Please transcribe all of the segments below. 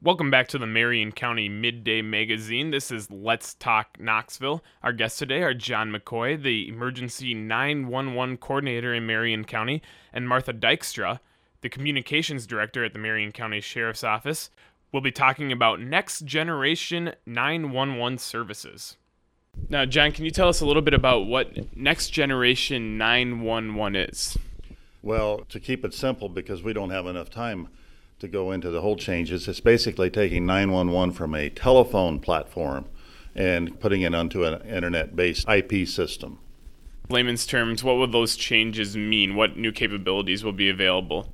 Welcome back to the Marion County Midday Magazine. This is Let's Talk Knoxville. Our guests today are John McCoy, the Emergency 911 Coordinator in Marion County, and Martha Dykstra, the Communications Director at the Marion County Sheriff's Office. We'll be talking about next generation 911 services. Now, John, can you tell us a little bit about what next generation 911 is? Well, to keep it simple, because we don't have enough time to go into the whole changes, it's basically taking 911 from a telephone platform and putting it onto an internet-based IP system. Layman's terms, what will those changes mean? What new capabilities will be available?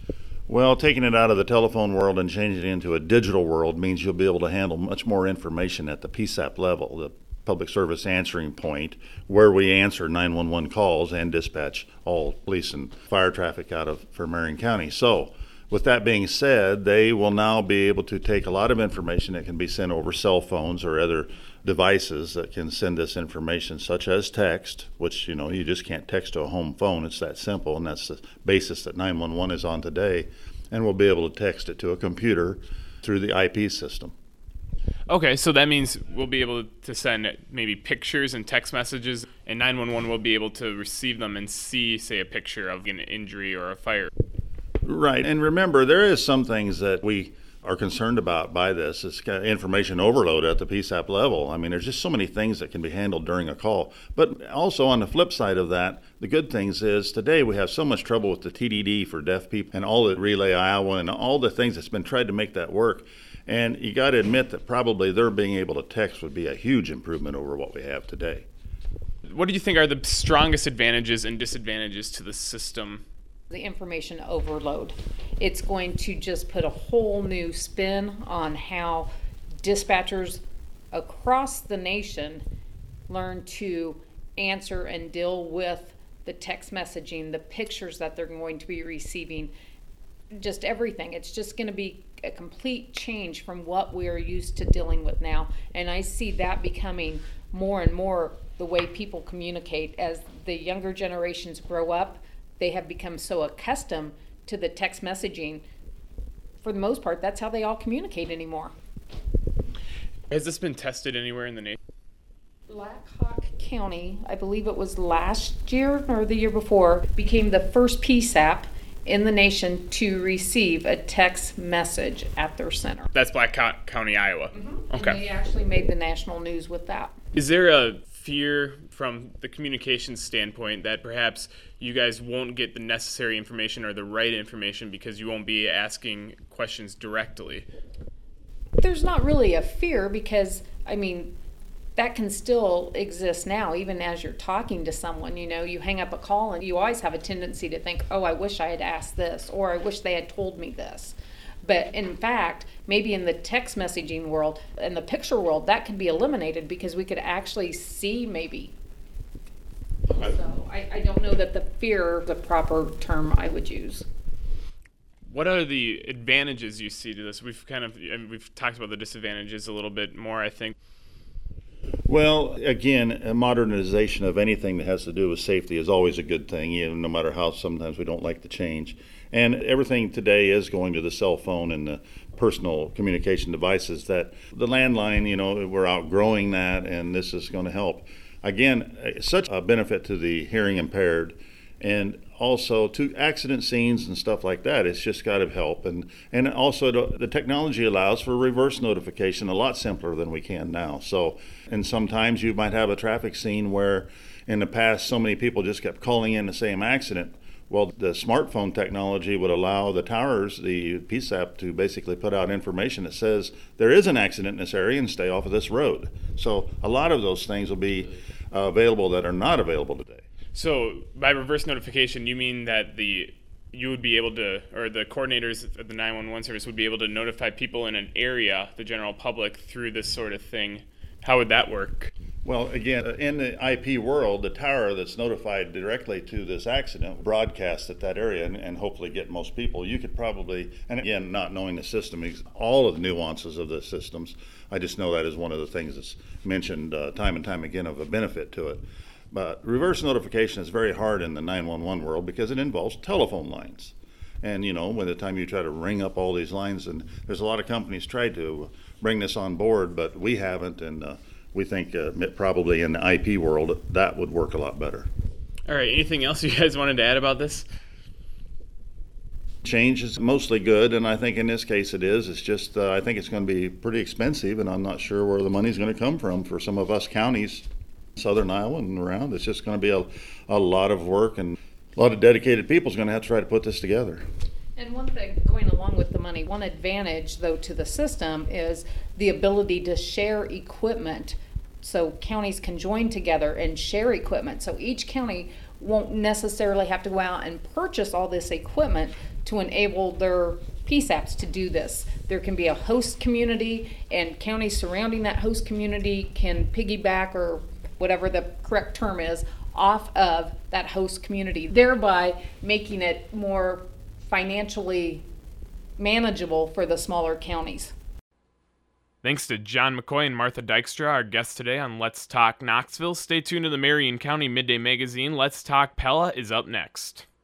Well, taking it out of the telephone world and changing it into a digital world means you'll be able to handle much more information at the PSAP level, the public service answering point, where we answer 911 calls and dispatch all police and fire traffic for Marion County. So, with that being said, they will now be able to take a lot of information that can be sent over cell phones or other devices that can send this information, such as text, which, you just can't text to a home phone. It's that simple, and that's the basis that 911 is on today. And we'll be able to text it to a computer through the IP system. Okay, so that means we'll be able to send maybe pictures and text messages, and 911 will be able to receive them and see, say, a picture of an injury or a fire. Right, and remember, there is some things that we are concerned about by this. It's kind of information overload at the PSAP level. I mean, there's just so many things that can be handled during a call. But also on the flip side of that, the good things is today we have so much trouble with the TDD for deaf people and all the Relay Iowa and all the things that's been tried to make that work. And you got to admit that probably their being able to text would be a huge improvement over what we have today. What do you think are the strongest advantages and disadvantages to the system? The information overload. It's going to just put a whole new spin on how dispatchers across the nation learn to answer and deal with the text messaging, the pictures that they're going to be receiving, just everything. It's just going to be a complete change from what we're used to dealing with now. And I see that becoming more and more the way people communicate as the younger generations grow up. They have become so accustomed to the text messaging. For the most part, that's how they all communicate anymore. Has this been tested anywhere in the nation? Black Hawk County, I believe it was last year or the year before, became the first PSAP in the nation to receive a text message at their center. That's Black County, Iowa. Mm-hmm. Okay. And they actually made the national news with that. Is there a fear from the communications standpoint that perhaps you guys won't get the necessary information or the right information because you won't be asking questions directly? There's not really a fear because, that can still exist now, even as you're talking to someone. You hang up a call and you always have a tendency to think, oh, I wish I had asked this, or I wish they had told me this. But in fact, maybe in the text messaging world and the picture world, that can be eliminated because we could actually see maybe. So I don't know that the fear is the proper term I would use. What are the advantages you see to this? We've talked about the disadvantages a little bit more, I think. Well, again, a modernization of anything that has to do with safety is always a good thing, no matter how sometimes we don't like the change. And everything today is going to the cell phone and the personal communication devices. That the landline, we're outgrowing that, and this is going to help. Again, such a benefit to the hearing impaired, and also to accident scenes and stuff like that. It's just got to help. And also the technology allows for reverse notification a lot simpler than we can now. So, and sometimes you might have a traffic scene where in the past so many people just kept calling in the same accident. Well, the smartphone technology would allow the towers, the PSAP, to basically put out information that says there is an accident in this area and stay off of this road. So a lot of those things will be available that are not available today. So by reverse notification, you mean that you would be able to, or the coordinators at the 911 service would be able to notify people in an area, the general public, through this sort of thing. How would that work? Well, again, in the IP world, the tower that's notified directly to this accident broadcasts at that area and hopefully get most people. You could probably, and again, not knowing the system, all of the nuances of the systems, I just know that is one of the things that's mentioned time and time again of a benefit to it. But reverse notification is very hard in the 911 world because it involves telephone lines. And, by the time you try to ring up all these lines, and there's a lot of companies tried to bring this on board, but we haven't, and we think probably in the IP world that would work a lot better. All right, anything else you guys wanted to add about this? Change is mostly good, and I think in this case it is. It's just I think it's going to be pretty expensive, and I'm not sure where the money's going to come from for some of us counties, southern Iowa and around. It's just going to be a lot of work, and a lot of dedicated people is going to have to try to put this together. And one thing going along with the money, one advantage though to the system is the ability to share equipment. So counties can join together and share equipment. So each county won't necessarily have to go out and purchase all this equipment to enable their PSAPs to do this. There can be a host community, and counties surrounding that host community can piggyback, or whatever the correct term is, off of that host community, thereby making it more financially manageable for the smaller counties. Thanks to John McCoy and Martha Dykstra, our guests today on Let's Talk Knoxville. Stay tuned to the Marion County Midday Magazine. Let's Talk Pella is up next.